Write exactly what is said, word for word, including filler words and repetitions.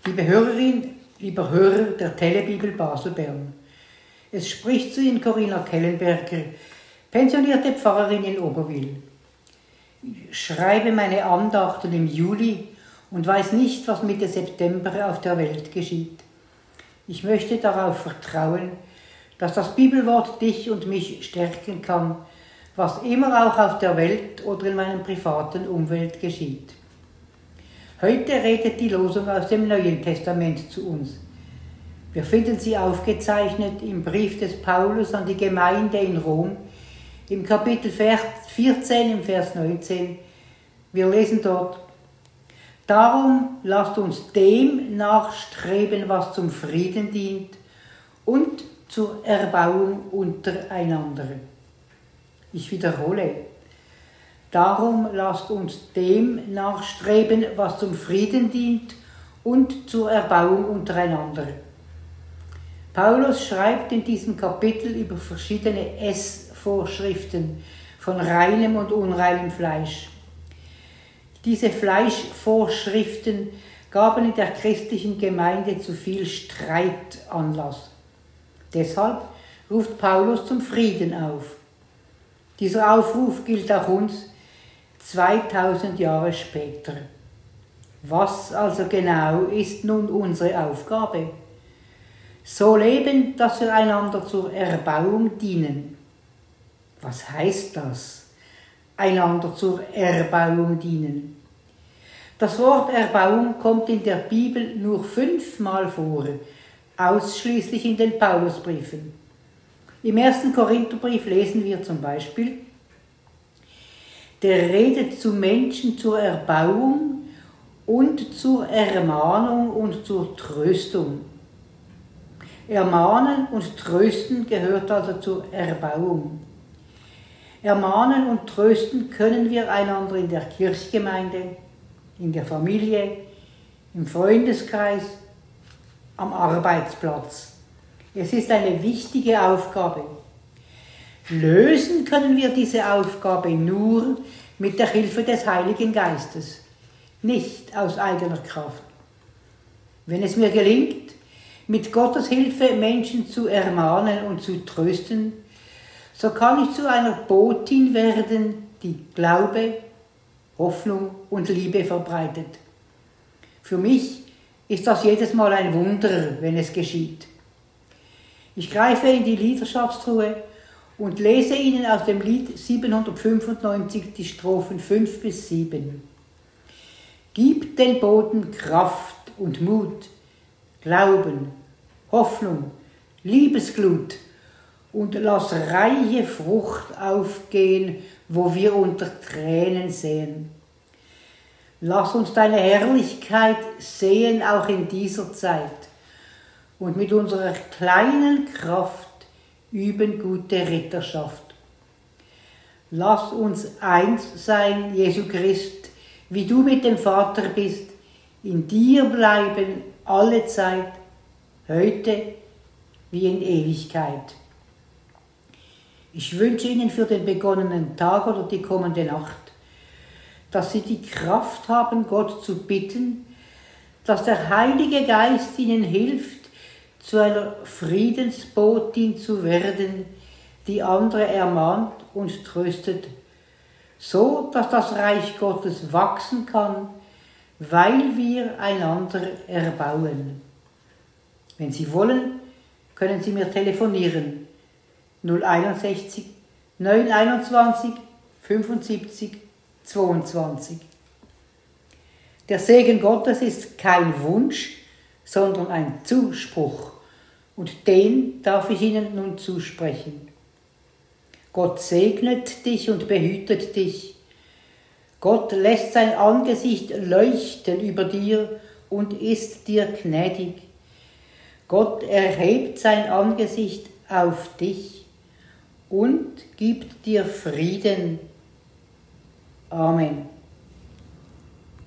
Liebe Hörerin, lieber Hörer der Telebibel Basel-Bern, es spricht zu Ihnen Corinna Kellenberger, pensionierte Pfarrerin in Oberwil. Ich schreibe meine Andachten im Juli und weiß nicht, was Mitte September auf der Welt geschieht. Ich möchte darauf vertrauen, dass das Bibelwort dich und mich stärken kann, was immer auch auf der Welt oder in meinem privaten Umfeld geschieht. Heute redet die Losung aus dem Neuen Testament zu uns. Wir finden sie aufgezeichnet im Brief des Paulus an die Gemeinde in Rom, im Kapitel vierzehn, im Vers neunzehn. Wir lesen dort: Darum lasst uns dem nachstreben, was zum Frieden dient und zur Erbauung untereinander. Ich wiederhole: Darum lasst uns dem nachstreben, was zum Frieden dient und zur Erbauung untereinander. Paulus schreibt in diesem Kapitel über verschiedene Essvorschriften von reinem und unreinem Fleisch. Diese Fleischvorschriften gaben in der christlichen Gemeinde zu viel Streit Anlass. Deshalb ruft Paulus zum Frieden auf. Dieser Aufruf gilt auch uns zweitausend Jahre später. Was also genau ist nun unsere Aufgabe? So leben, dass wir einander zur Erbauung dienen. Was heißt das? Einander zur Erbauung dienen. Das Wort Erbauung kommt in der Bibel nur fünfmal vor, ausschließlich in den Paulusbriefen. Im ersten Korintherbrief lesen wir zum Beispiel: Der redet zu Menschen zur Erbauung und zur Ermahnung und zur Tröstung. Ermahnen und Trösten gehört also zur Erbauung. Ermahnen und trösten können wir einander in der Kirchgemeinde, in der Familie, im Freundeskreis, am Arbeitsplatz. Es ist eine wichtige Aufgabe. Lösen können wir diese Aufgabe nur mit der Hilfe des Heiligen Geistes, nicht aus eigener Kraft. Wenn es mir gelingt, mit Gottes Hilfe Menschen zu ermahnen und zu trösten, so kann ich zu einer Botin werden, die Glaube, Hoffnung und Liebe verbreitet. Für mich ist das jedes Mal ein Wunder, wenn es geschieht. Ich greife in die Liederschatztruhe und lese Ihnen aus dem Lied siebenhundertfünfundneunzig die Strophen fünf bis sieben. Gib den Boten Kraft und Mut, Glauben, Hoffnung, Liebesglut und lass reiche Frucht aufgehen, wo wir unter Tränen sehen. Lass uns deine Herrlichkeit sehen, auch in dieser Zeit, und mit unserer kleinen Kraft üben gute Ritterschaft. Lass uns eins sein, Jesu Christ, wie du mit dem Vater bist, in dir bleiben alle Zeit, heute wie in Ewigkeit. Ich wünsche Ihnen für den begonnenen Tag oder die kommende Nacht, dass Sie die Kraft haben, Gott zu bitten, dass der Heilige Geist Ihnen hilft, zu einer Friedensbotin zu werden, die andere ermahnt und tröstet, so dass das Reich Gottes wachsen kann, weil wir einander erbauen. Wenn Sie wollen, können Sie mir telefonieren. null einundsechzig neun einundzwanzig fünfundsiebzig zweiundzwanzig. Der Segen Gottes ist kein Wunsch, sondern ein Zuspruch, und den darf ich Ihnen nun zusprechen. Gott segnet dich und behütet dich. Gott lässt sein Angesicht leuchten über dir und ist dir gnädig. Gott erhebt sein Angesicht auf dich und gibt dir Frieden. Amen.